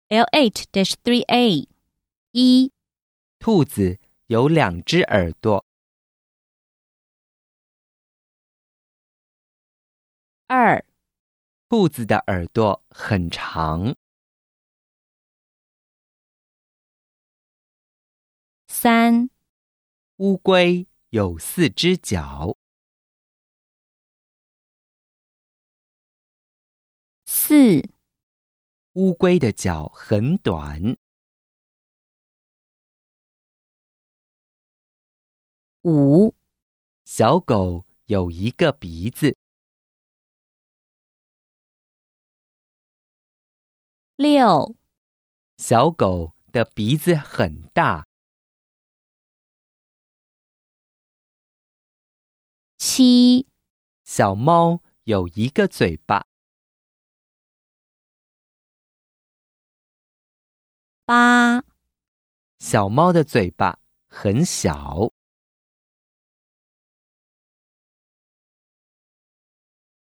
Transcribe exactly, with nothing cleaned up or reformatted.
L eight dash three A 一、 兔子有两只耳朵。 二、 兔子的耳朵很长。 三、 乌龟有四只脚。 四、 乌龟的脚很短。 五、 小狗有一个鼻子。 六、 小狗的鼻子很大。 七、 小猫有一个嘴巴。 八、 小猫的嘴巴很小。